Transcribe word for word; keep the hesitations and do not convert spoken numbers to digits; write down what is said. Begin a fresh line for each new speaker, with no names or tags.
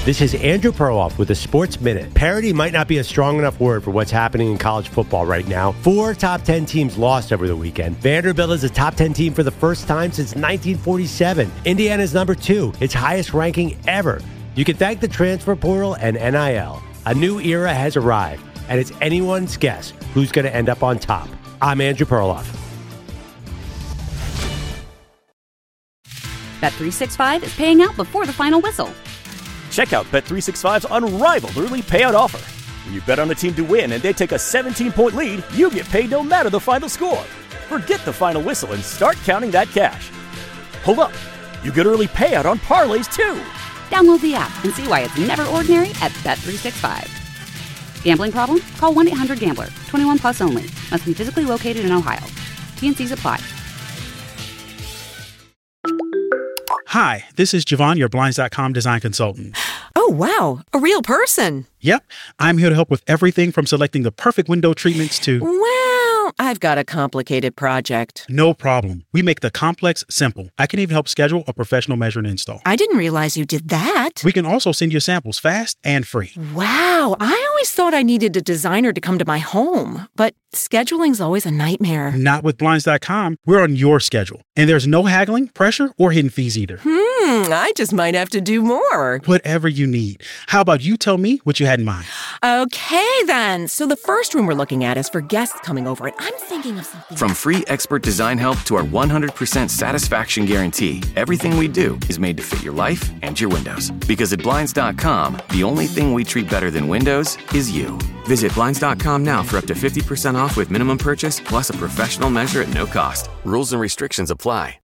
This is Andrew Perloff with a Sports Minute. Parity might not be a strong enough word for what's happening in college football right now. Four top ten teams lost over the weekend. Vanderbilt is a top ten team for the first time since nineteen forty-seven. Indiana's number two, its highest ranking ever. You can thank the transfer portal and N I L. A new era has arrived, and it's anyone's guess who's going to end up on top. I'm Andrew Perloff.
Bet three sixty-five is paying out before the final whistle.
Check out Bet three sixty-five's unrivaled early payout offer. When you bet on a team to win and they take a seventeen-point lead, you get paid no matter the final score. Forget the final whistle and start counting that cash. Hold up. You get early payout on parlays, too.
Download the app and see why it's never ordinary at Bet three sixty-five. Gambling problem? Call one eight hundred gambler. twenty-one plus only. Must be physically located in Ohio. T and C's apply.
Hi, this is Javon, your Blinds dot com design consultant.
Oh, wow. A real person.
Yep. I'm here to help with everything from selecting the perfect window treatments to...
Well, I've got a complicated project.
No problem. We make the complex simple. I can even help schedule a professional measure and install.
I didn't realize you did that.
We can also send you samples fast and free.
Wow. I always thought I needed a designer to come to my home, but scheduling's always a nightmare.
Not with Blinds dot com. We're on your schedule. And there's no haggling, pressure, or hidden fees either.
Hmm, I just might have to do more.
Whatever you need. How about you tell me what you had in mind?
Okay, then. So the first room we're looking at is for guests coming over, and I'm thinking of something...
From free expert design help to our one hundred percent satisfaction guarantee, everything we do is made to fit your life and your windows. Because at Blinds dot com, the only thing we treat better than windows is you. Visit Blinds dot com now for up to fifty percent off with minimum purchase, plus a professional measure at no cost. Rules and restrictions apply.